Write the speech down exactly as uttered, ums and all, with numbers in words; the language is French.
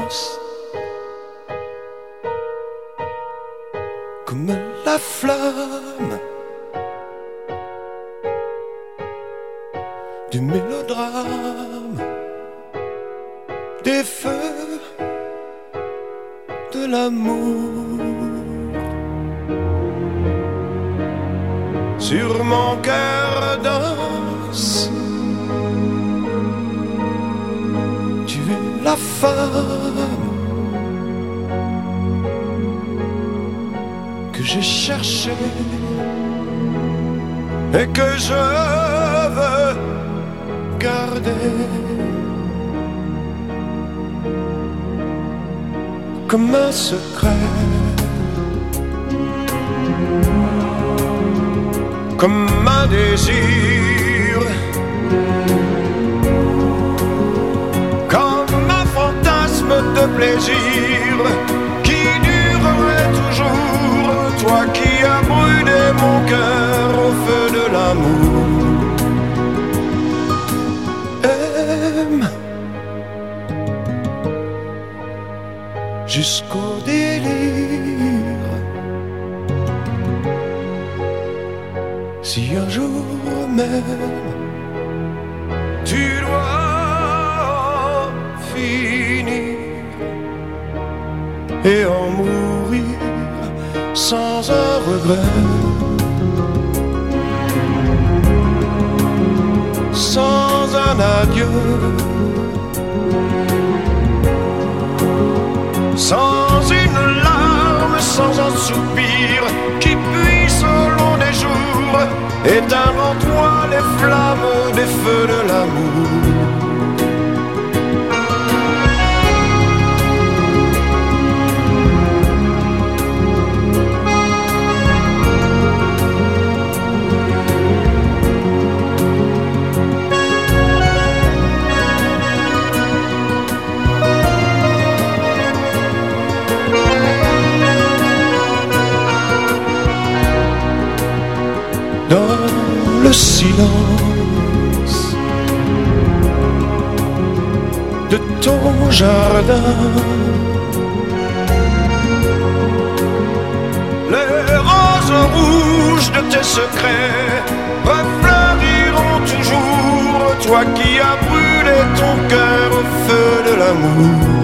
danse comme la flamme du mélodrame, des feux de l'amour. Sur mon cœur danse, tu es la femme que j'ai cherchée et que je veux garder comme un secret, comme un désir, comme un fantasme de plaisir qui durerait toujours. Toi qui as brûlé mon cœur au feu de l'amour. Aime jusqu'au délire. Si un jour même tu dois finir et en mourir sans un regret, sans un adieu, sans une larme, sans un soupir qui puisse au long des jours éteindre en toi les flammes des feux de l'amour. Dans le silence de ton jardin, les roses rouges de tes secrets refleuriront toujours. Toi qui as brûlé ton cœur au feu de l'amour.